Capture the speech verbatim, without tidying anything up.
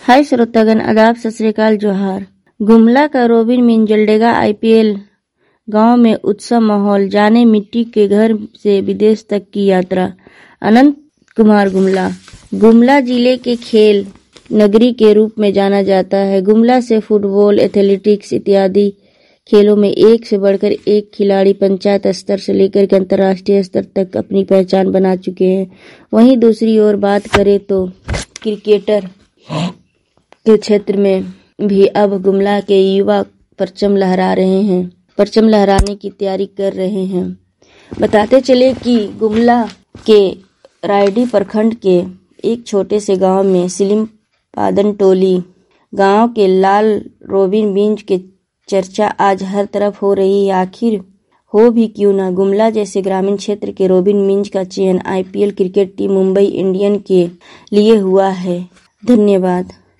हाय श्रोतागण, आदाब, सत श्री अकाल, जोहार। गुमला का रोबिन मिंजल्डेगा आईपीएल गांव में उत्सव माहौल, जाने मिट्टी के घर से विदेश तक की यात्रा। अनंत कुमार गुमला। गुमला जिले के खेल नगरी के रूप में जाना जाता है। गुमला से फुटबॉल, एथलेटिक्स इत्यादि खेलों में एक से बढ़कर एक खिलाड़ी पंचायत स्तर से लेकर के अंतर्राष्ट्रीय स्तर तक अपनी पहचान बना चुके हैं। वहीं दूसरी ओर बात करें तो क्रिकेटर के क्षेत्र में भी अब गुमला के युवा परचम लहरा रहे हैं परचम लहराने की तैयारी कर रहे हैं। बताते चले कि गुमला के रायडी प्रखंड के एक छोटे से गांव में सिलिम पादन टोली गांव के लाल रोबिन मिंज के चर्चा आज हर तरफ हो रही है। आखिर हो भी क्यों ना, गुमला जैसे ग्रामीण क्षेत्र के रोबिन मिंज का चयन IPL cricket team Mumbai Indian के लिए हुआ है। धन्यवाद।